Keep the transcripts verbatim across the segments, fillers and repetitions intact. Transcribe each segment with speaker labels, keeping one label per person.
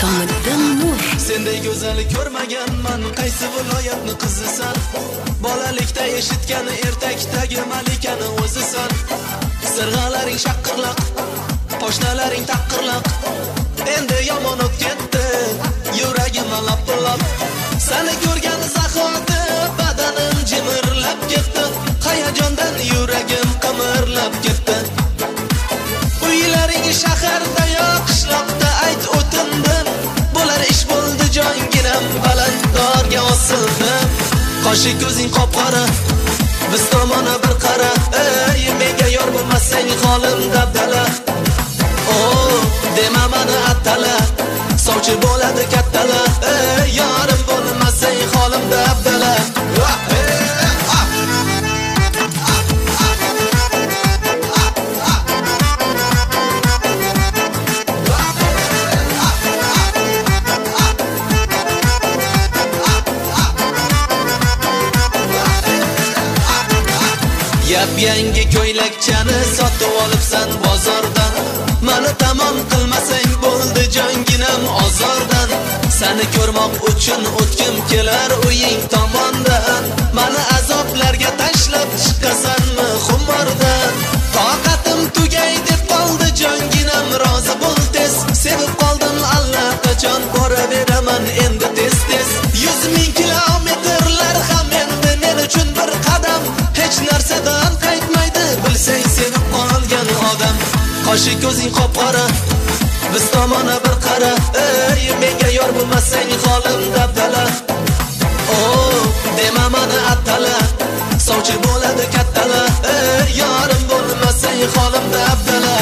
Speaker 1: Isomiddin Nur.
Speaker 2: Sendek go'zal ko'rmaganman, qaysi viloyatni qizisan? Bolalikda eshitgan ertakdagi malikani o'zisan. Sirg'alaring shaqqirlaq, qo'shnalaring taqirlaq. Endi yomon o'tib ketdi, yuragim lap-lap. Seni ko'rgan zahoti badanim jimirlab ketdi. Hayajondan yuragim qimirlab ketdi. Uylaring shaharda yo qishloqda ayt o'tindim. Bular ish bo'ldi jonginam, balandorga osildim. Qoshi ko'zing qop-qora, biz tomona bir qara. Ey menga yor bo'lmasang holim dabdala. Oh, dema mani attala, sovchi bo'ladi kattala. Ey yorim bo'lmasang holim dabdala. Yap yangi ko'ylakchani sotib olibsan bozordan. Mani tamom qilmasang bo'ldi jonginam ozordan. Seni ko'rmoq uchun o'tkim kelar uying tomondan. Mani azoblarga tashlab chiqasanmi xumordan? Toqatim tugay deb qoldi jonginam, rozi bo'l tez. Sevib qoldim allaqachon, boraveraman endi tez-tez. yuz ming kilometrlar ham endi men uchun bir qadam. Hech narsadan qaytmaydi, bilsang sevib qolgan odam. Qoshi ko'zing qop-qora, biz tomona bir qara. Ey menga yor bo'lmasang holim dabdala. Oh, dema mani attala, sovchi bo'ladi kattala. Ey yorim bo'lmasang holim dabdala.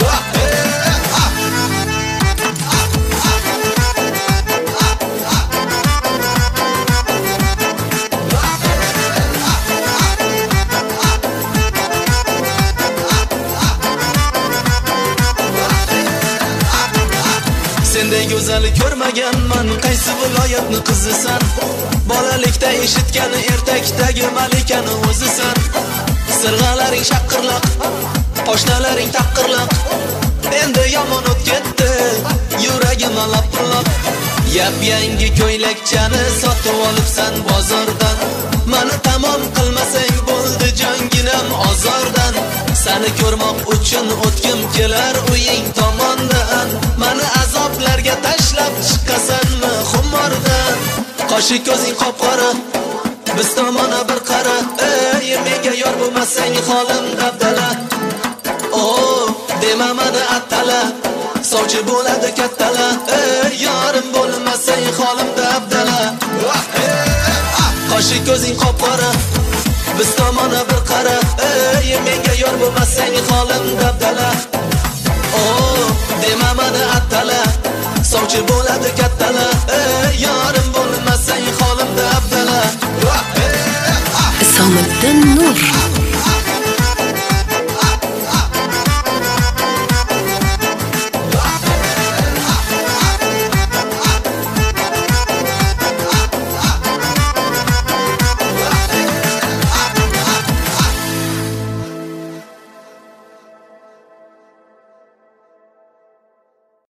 Speaker 2: Sendek go'zal ko'rmaganman, qaysi viloyatni qizisan? Bolalikda eshitgan ertakdagi malikani o'zisan. Sirg'alaring shaqqirlaq, qo'shnalaring taqirlaq. Endi yomon o'tib ketdi, yuragim lap-lap. Yap yangi ko'ylakchani sotib olibsan bozordan. Mani tamom qilmasang bo'ldi jonginam ozordan. Seni ko'rmoq uchun o'tkim kelar uying tomondan. Mani azoblarga tashlab chiqasanmi xumordan? Qoshi ko'zing qop-qora, biz tomona bir qara. Ey menga yor bo'lmasang holim dabdala. Oh, dema mani attala, sovchi bo'ladi kattala. Ey yorim bo'lmasang holim dabdala. Qoshi ko'zing qop-qora, biz tomona bir qara. Ey menga yor bo'lmasang holim dabdala. Oh, dema mani attala, sovchi bo'ladi kattala.